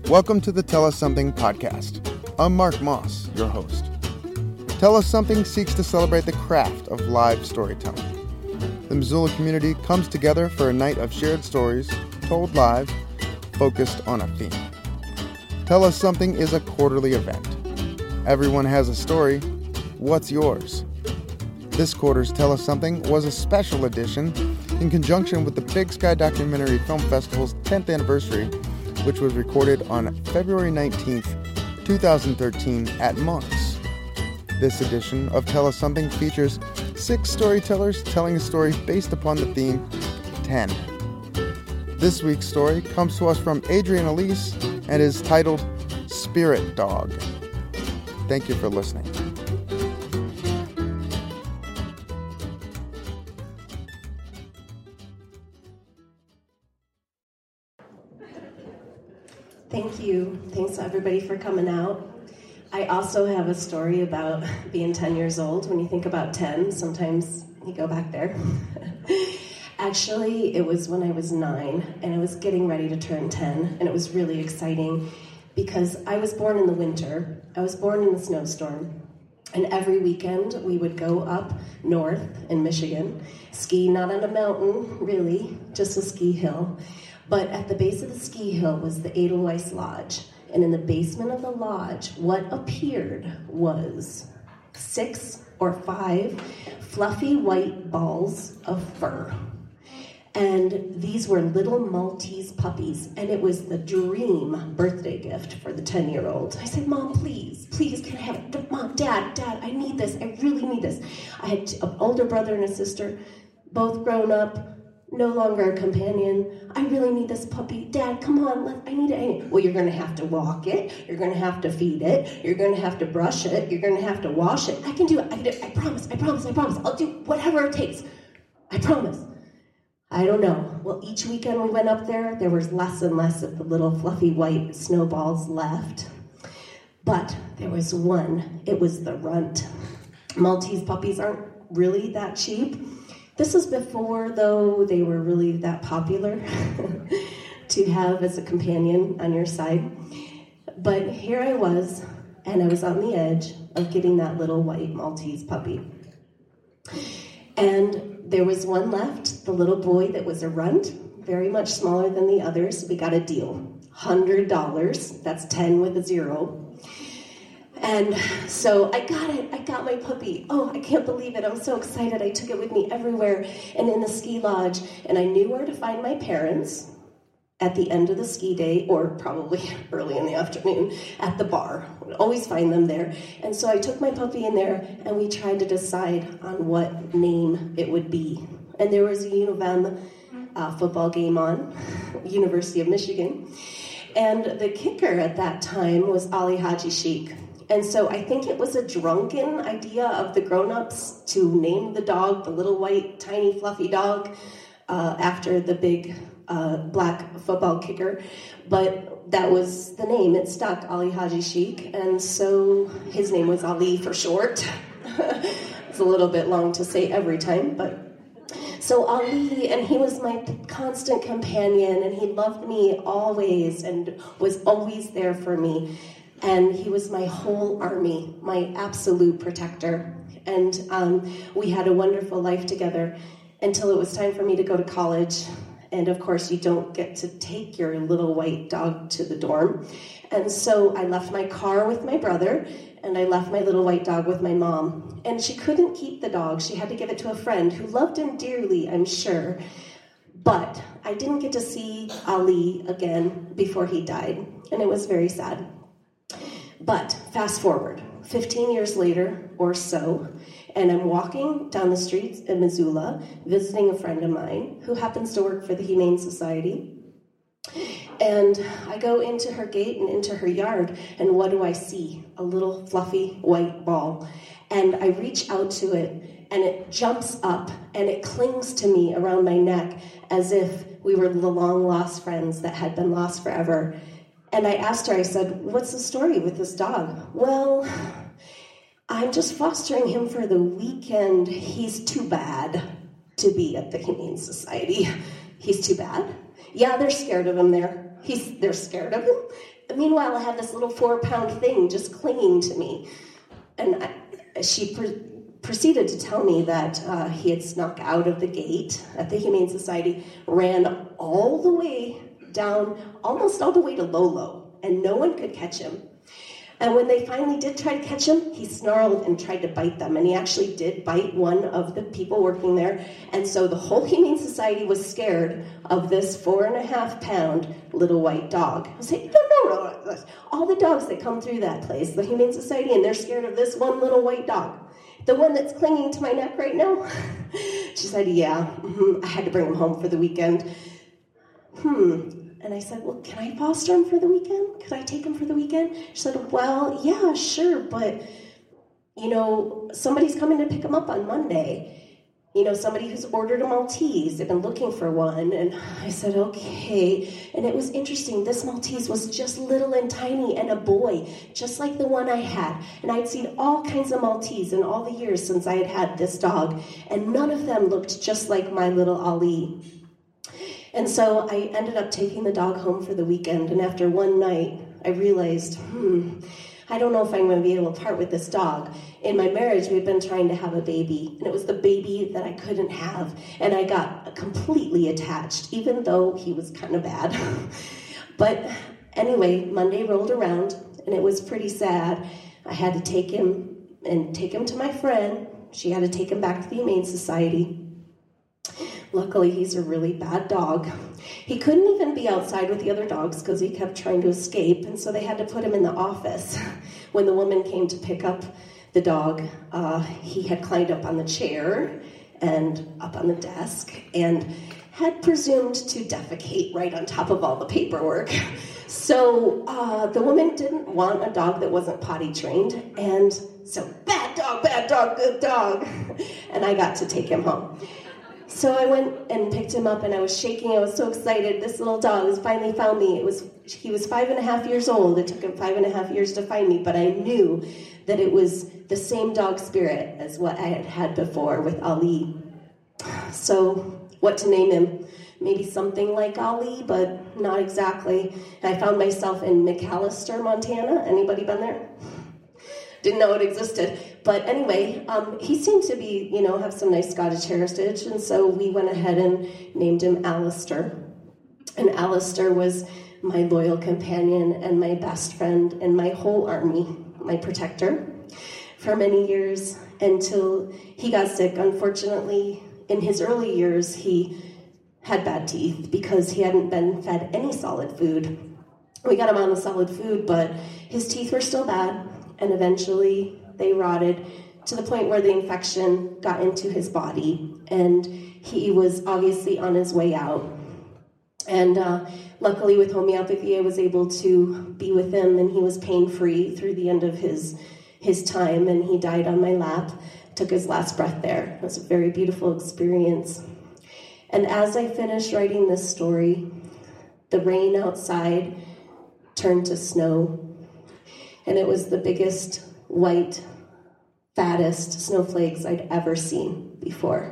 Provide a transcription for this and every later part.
Welcome to the Tell Us Something podcast. I'm Mark Moss, your host. Tell Us Something seeks to celebrate the craft of live storytelling. The Missoula community comes together for a night of shared stories, told live, focused on a theme. Tell Us Something is a quarterly event. Everyone has a story. What's yours? This quarter's Tell Us Something was a special edition in conjunction with the Big Sky Documentary Film Festival's 10th anniversary, which was recorded on February 19th, 2013 at Monk's. This edition of Tell Us Something features 6 storytellers telling a story based upon the theme 10. This week's story comes to us from Adrian Elise and is titled Spirit Dog. Thank you for listening. Thank you. Thanks everybody for coming out. I also have a story about being 10 years old. When you think about 10, sometimes you go back there. Actually, it was when I was 9 and I was getting ready to turn 10, and it was really exciting because I was born in the winter. I was born in a snowstorm. And every weekend we would go up north in Michigan, ski not on a mountain, really, just a ski hill. But at the base of the ski hill was the Edelweiss Lodge. And in the basement of the lodge, what appeared was 6 or 5 fluffy white balls of fur. And these were little Maltese puppies, and it was the dream birthday gift for the 10-year-old. I said, Mom, please, can I have it? Mom, Dad, I need this. I really need this. I had an older brother and a sister, both grown up, no longer a companion. I really need this puppy. Dad, come on, I need it. Well, you're going to have to walk it. You're going to have to feed it. You're going to have to brush it. You're going to have to wash it. I can do it. I promise. I'll do whatever it takes. I promise. I don't know. Well, each weekend we went up there was less and less of the little fluffy white snowballs left. But there was one. It was the runt. Maltese puppies aren't really that cheap. This is before, though, they were really that popular to have as a companion on your side. But here I was, and I was on the edge of getting that little white Maltese puppy. And there was one left, the little boy that was a runt, very much smaller than the others. We got a deal, $100, that's 10 with a 0. And so I got it. I got my puppy. Oh, I can't believe it. I'm so excited. I took it with me everywhere and in the ski lodge. And I knew where to find my parents at the end of the ski day, or probably early in the afternoon at the bar. I would always find them there. And so I took my puppy in there, and we tried to decide on what name it would be. And there was a U of M football game on, University of Michigan. And the kicker at that time was Ali Haji Sheikh. And so I think it was a drunken idea of the grown-ups to name the dog, the little white, tiny, fluffy dog, after the big black football kicker. But that was the name. It stuck, Ali Haji Sheikh. And so his name was Ali for short. It's a little bit long to say every time, but... So Ali, and he was my constant companion, and he loved me always and was always there for me. And he was my whole army, my absolute protector. And we had a wonderful life together until it was time for me to go to college. And of course, you don't get to take your little white dog to the dorm. And so I left my car with my brother, and I left my little white dog with my mom. And she couldn't keep the dog. She had to give it to a friend who loved him dearly, I'm sure. But I didn't get to see Ali again before he died. And it was very sad. But fast forward, 15 years later or so, and I'm walking down the streets in Missoula, visiting a friend of mine who happens to work for the Humane Society. And I go into her gate and into her yard, and what do I see? A little fluffy white ball. And I reach out to it, and it jumps up, and it clings to me around my neck as if we were the long-lost friends that had been lost forever. And I asked her, I said, what's the story with this dog? Well, I'm just fostering him for the weekend. He's too bad to be at the Humane Society. He's too bad. Yeah, they're scared of him there. They're scared of him. meanwhile, I have this little 4-pound thing just clinging to me. And she proceeded to tell me that he had snuck out of the gate at the Humane Society, ran all the way down, almost all the way to Lolo, and no one could catch him. And when they finally did try to catch him, he snarled and tried to bite them. And he actually did bite one of the people working there. And so the whole Humane Society was scared of this 4.5-pound little white dog. I was like, no. All the dogs that come through that place, the Humane Society, and they're scared of this one little white dog. The one that's clinging to my neck right now? She said, yeah. I had to bring him home for the weekend. And I said, well, can I foster him for the weekend? Could I take him for the weekend? She said, well, yeah, sure, but, somebody's coming to pick him up on Monday. Somebody who's ordered a Maltese. They've been looking for one. And I said, okay. And it was interesting. This Maltese was just little and tiny and a boy, just like the one I had. And I'd seen all kinds of Maltese in all the years since I had had this dog. And none of them looked just like my little Ali. And so I ended up taking the dog home for the weekend, and after one night, I realized, I don't know if I'm going to be able to part with this dog. In my marriage, we've been trying to have a baby, and it was the baby that I couldn't have, and I got completely attached, even though he was kind of bad. But anyway, Monday rolled around, and it was pretty sad. I had to take him to my friend. She had to take him back to the Humane Society. Luckily, he's a really bad dog. He couldn't even be outside with the other dogs because he kept trying to escape, and so they had to put him in the office. When the woman came to pick up the dog, he had climbed up on the chair and up on the desk and had presumed to defecate right on top of all the paperwork. So the woman didn't want a dog that wasn't potty trained, and so bad dog, good dog. And I got to take him home. So I went and picked him up, and I was shaking. I was so excited. This little dog has finally found me. He was 5.5 years old. It took him 5.5 years to find me, but I knew that it was the same dog spirit as what I had had before with Ali. So what to name him? Maybe something like Ali, but not exactly. And I found myself in McAllister, Montana. Anybody been there? Didn't know it existed. But anyway, he seemed to be, have some nice Scottish heritage, and so we went ahead and named him Alistair. And Alistair was my loyal companion and my best friend and my whole army, my protector, for many years until he got sick. Unfortunately, in his early years, he had bad teeth because he hadn't been fed any solid food. We got him on the solid food, but his teeth were still bad. And eventually they rotted to the point where the infection got into his body, and he was obviously on his way out. And luckily with homeopathy, I was able to be with him, and he was pain-free through the end of his time, and he died on my lap, took his last breath there. It was a very beautiful experience. And as I finished writing this story, the rain outside turned to snow. And it was the biggest, white, fattest snowflakes I'd ever seen before.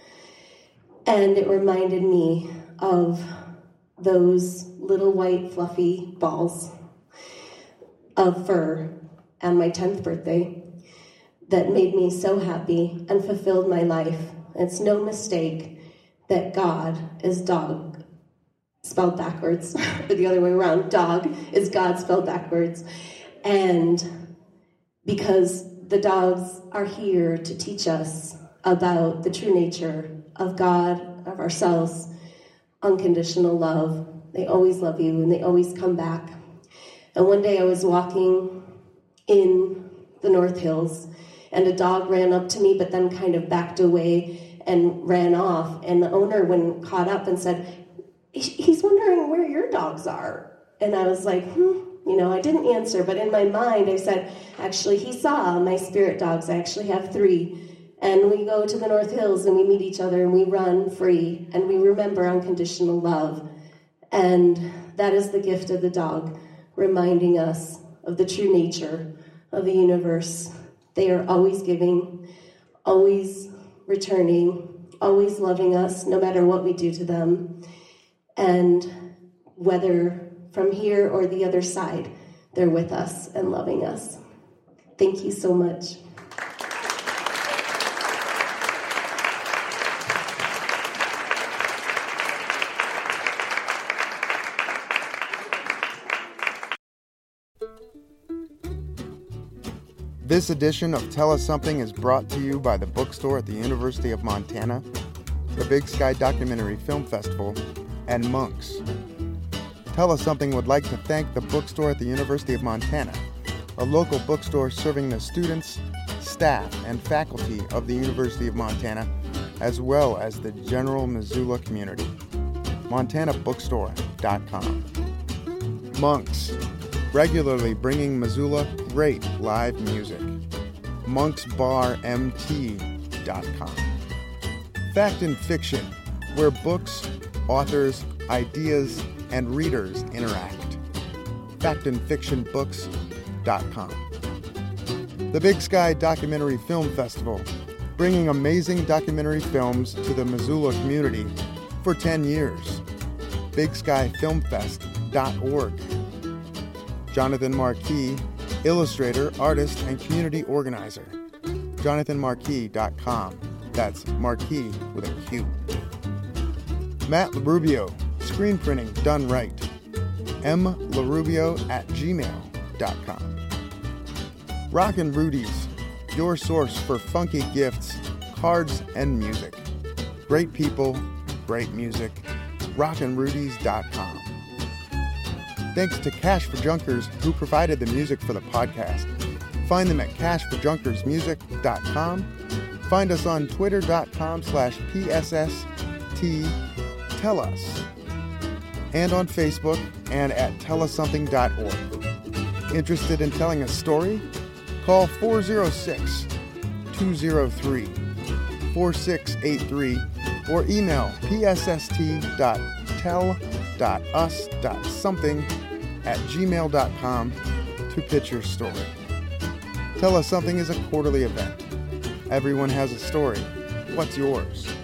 And it reminded me of those little white, fluffy balls of fur on my 10th birthday that made me so happy and fulfilled my life. It's no mistake that God is dog, spelled backwards, or the other way around. Dog is God spelled backwards. And because the dogs are here to teach us about the true nature of God, of ourselves, unconditional love. They always love you, and they always come back. And one day I was walking in the North Hills, and a dog ran up to me, but then kind of backed away and ran off. And the owner caught up and said, he's wondering where your dogs are. And I was like, I didn't answer, but in my mind I said, actually, he saw my spirit dogs. I actually have 3. And we go to the North Hills and we meet each other and we run free and we remember unconditional love. And that is the gift of the dog, reminding us of the true nature of the universe. They are always giving, always returning, always loving us, no matter what we do to them. And whether from here or the other side, they're with us and loving us. Thank you so much. This edition of Tell Us Something is brought to you by the bookstore at the University of Montana, the Big Sky Documentary Film Festival, and Monks. Tell Us Something would like to thank the bookstore at the University of Montana, a local bookstore serving the students, staff, and faculty of the University of Montana, as well as the general Missoula community. MontanaBookstore.com. Monks, regularly bringing Missoula great live music. MonksBarMT.com. Fact and Fiction, where books, authors, ideas, and readers interact. FactandFictionBooks.com. The Big Sky Documentary Film Festival, bringing amazing documentary films to the Missoula community for 10 years. BigSkyFilmFest.org. Jonathan Marquis, illustrator, artist, and community organizer. JonathanMarquis.com. That's Marquis with a Q. Matt LaRubio, screen printing done right. mlarubio@gmail.com. Rockin' Rudy's, your source for funky gifts, cards, and music. Great people, great music. rockinrudys.com. Thanks to Cash for Junkers, who provided the music for the podcast. Find them at cashforjunkersmusic.com. Find us on twitter.com/PSSTTellUs. And on Facebook and at tellussomething.org. Interested in telling a story? Call 406-203-4683 or email psst.tell.us.something@gmail.com to pitch your story. Tell Us Something is a quarterly event. Everyone has a story. What's yours?